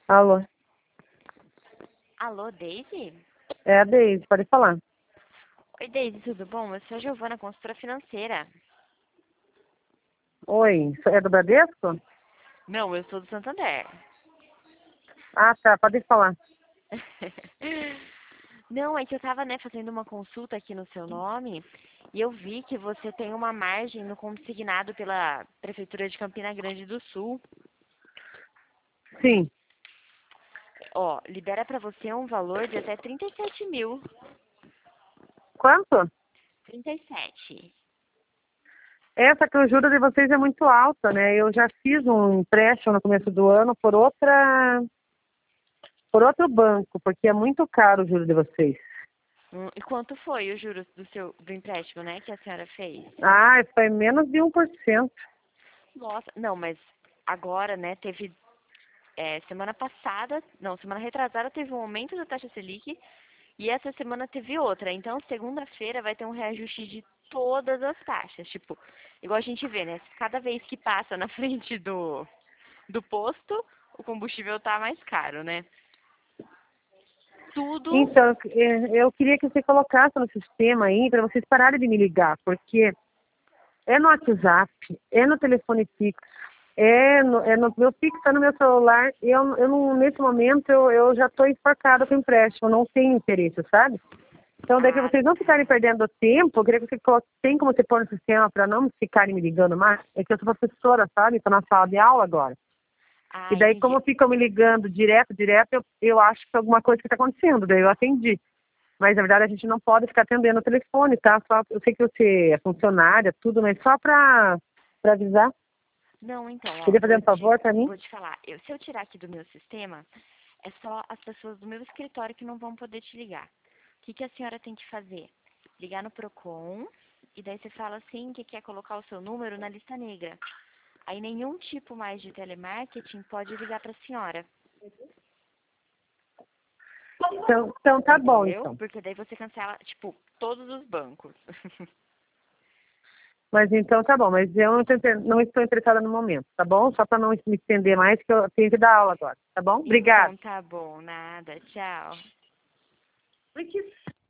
Alô, Alô, Daisy? é a Deise, pode falar. Oi, Daisy, tudo bom? Eu sou a Giovana, consultora financeira. Oi, é do Bradesco? Não, eu sou do Santander. Ah, tá, pode falar. Não, é que eu tava, né, fazendo uma consulta aqui no seu nome e eu vi que você tem uma margem no consignado pela Prefeitura de Campina Grande do Sul. Sim, Ó, libera pra você um valor de até 37 mil. quanto? 37. Essa que o juro de vocês é muito alta, né? Eu já fiz um empréstimo no começo do ano por outro banco, porque é muito caro o juro de vocês. E quanto foi os juros do empréstimo, né, que a senhora fez? Ah, foi menos de 1%. Nossa, não, mas agora, né, teve semana passada, não, semana retrasada teve um aumento da taxa Selic e essa semana teve outra. Então, segunda-feira vai ter um reajuste de todas as taxas. Tipo, igual a gente vê, né? Cada vez que passa na frente do posto, o combustível tá mais caro, né? Tudo. Então, eu queria que você colocasse no sistema aí para vocês pararem de me ligar, porque é no WhatsApp, é no telefone fixo, é no meu fixo, tá no meu celular. Eu não, nesse momento, eu já estou enforcada com o empréstimo, não tenho interesse, sabe? Então, daí para Ah, vocês não ficarem perdendo tempo, eu queria que você coloque, tem como você pôr no sistema para não ficarem me ligando mais? É que eu sou professora, sabe? Estou na sala de aula agora. E daí, entendi. como ficam me ligando direto, eu acho que é alguma coisa que está acontecendo, daí eu atendi. Mas, na verdade, a gente não pode ficar atendendo o telefone, tá? Só, eu sei que você é funcionária, tudo, mas só para avisar. Não, então, ó, Queria fazer um favor para mim? vou te falar. Se eu tirar aqui do meu sistema, é só as pessoas do meu escritório que não vão poder te ligar. O que a senhora tem que fazer? Ligar no Procon e daí você fala assim que quer colocar o seu número na lista negra. Aí nenhum tipo mais de telemarketing pode ligar para a senhora, Então tá bom, entendeu? então. Porque daí você cancela, tipo, todos os bancos. Mas então tá bom, mas eu não estou interessada no momento, tá bom? Só para não me estender mais, que eu tenho que dar aula agora, tá bom? Obrigada. Então tá bom, nada, tchau.